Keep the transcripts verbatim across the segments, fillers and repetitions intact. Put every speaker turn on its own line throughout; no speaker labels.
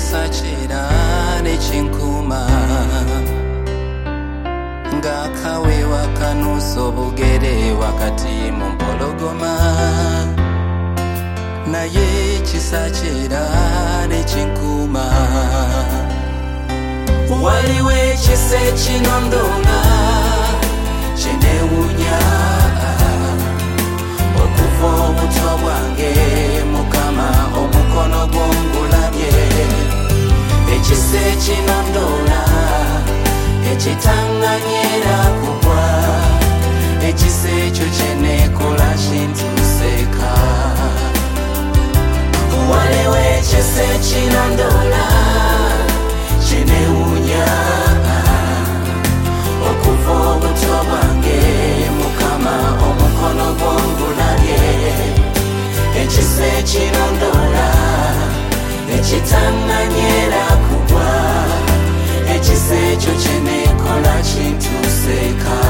ekisachera nekinkuma ng'akawewa kanuusa obugere wakati mu mpologoma naye ekisachera nekinkuma waliwo ekisa ekinondoola kyenewunya okuva obuto bwange mukama omukono gw'ongulabye ekisa ekinondoola ekitanganyera kugwa ekisa ekyo kyenekola kintuseeka waliwo ekisa ekinondoola kyenewunya okuva obuto bwange mukama omukono gw'ongulabye ekisa ekinondoola ekitanganyera kugwa ekisa ekyo kyenekola kintuseeka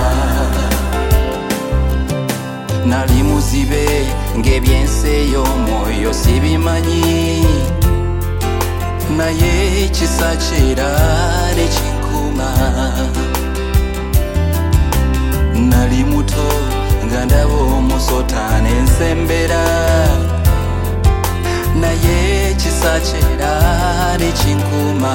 nali muzibe ng'ebyensi ey'omwoyo sibimanyi naye ekisachera nekinkuma nali muto nga ndaba omusota n'ensembera naye ekisachera nekinkuma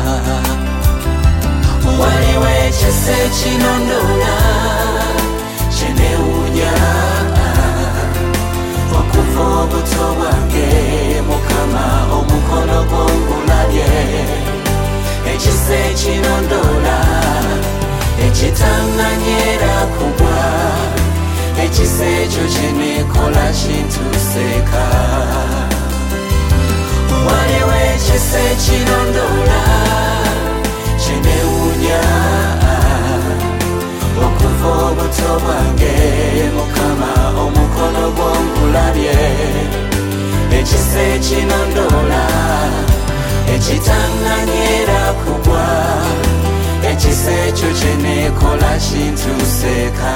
waliwo ekisa ekinondoola kyenewunya okuva obuto bwange mukama omukono gw'ongulabye ekisa ekinondoola ekitanganyera kugwa ekisa ekyo kyenekola kintuseeka waliwo ekisa ekinondoola kyenewunya okuva obuto bwange mukama omukono gw'ongulabye ekisa ekinondoola ekitanganyera kugwa ekisa ekyo kyenekola kintuseeka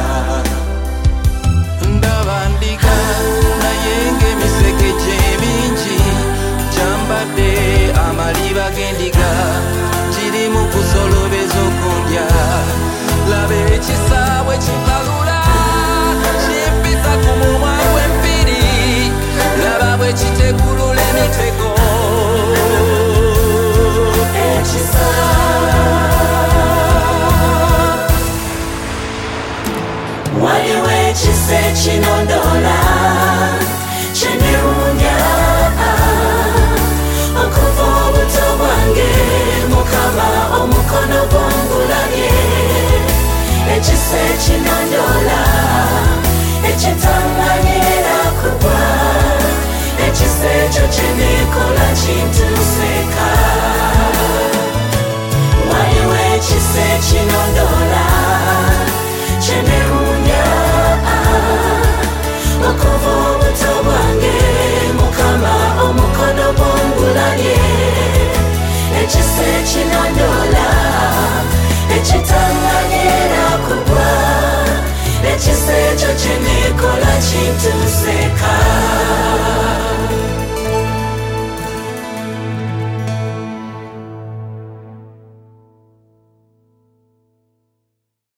ndaba ndiga naye ng'emiseke gy'emingi gyambadde amaliba g'endiga kirimu kusolobeza okundya laba ekisaawe kikalula kimpisa ku mumwa gw'empiri laba bwe kitekulula emitego ekisa waliwo ekisa ekinondoola kyenewunya okuva obuto bwange mukama omukono gw'ongulabye ekisa ekinondoola ekitanganyera kugwa ekisa ekyo kyenekola kintuseeka waliwo ekisa ekinondoola kyenewunya okuva obuto bwange mukama omukono gw'ongulabye ekisa ekinondoola ekitanganyera kugwa ekisa ekyo kyenekola kintuseeka